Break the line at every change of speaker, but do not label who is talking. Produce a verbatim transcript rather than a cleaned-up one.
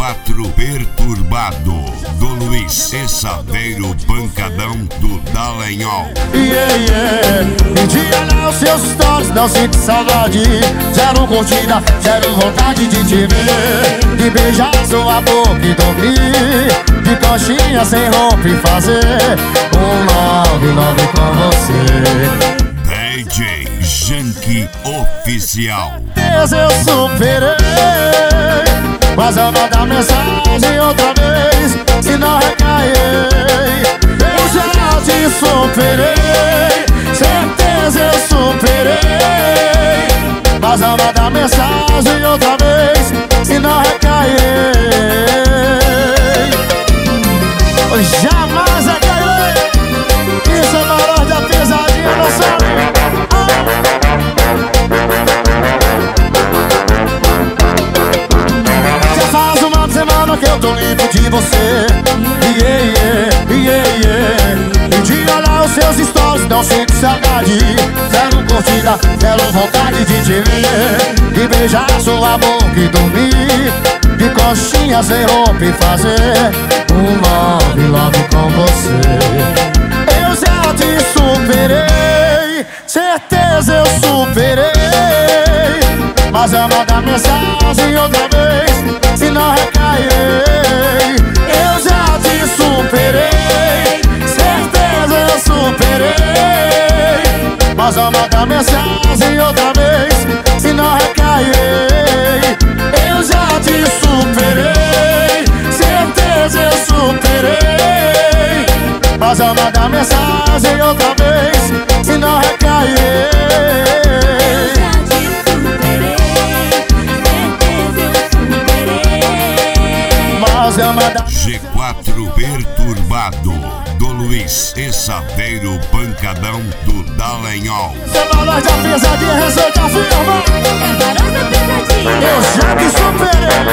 quatro perturbado do Luiz e Saveiro Pancadão do Dallagnol.
Yeah, yeah. Me diga lá os seus stories, não sinto saudade. Zero curtida, zero vontade de te ver, de beijar sua boca e dormir, de coxinha sem roupa e fazer um nove nove com você.
D J Janky Oficial.
Deus, eu superei, mas eu vou dar mensagem outra vez, se não recair. Eu já te superei, certeza eu superei, mas eu vou dar mensagem outra vez, se não recair. Eu jamais recairei, isso é valor da pesadinha, não sabe? Que eu tô livre de você. Yeah, yeah, yeah, yeah. Me diga lá os seus stories, não sinto saudade. Zero curtida, zero vontade de te ver, de beijar sua boca e dormir, de coxinha sem roupa e fazer um love, love com você. Eu já te superei, certeza eu superei, mas eu vou dar mensagem outra vez, se não recair. Eu já te superei, certeza eu superei, mas eu vou dar mensagem outra vez, se não recair. Eu já te superei, certeza eu superei, mas eu vou dar mensagem outra vez, se não recair.
G quatro perturbado do Luiz e Saveiro Pancadão do Dallagnol.
Você valor da pesadinha, receita firma.
É valor da pesadinha.
Eu já te superei.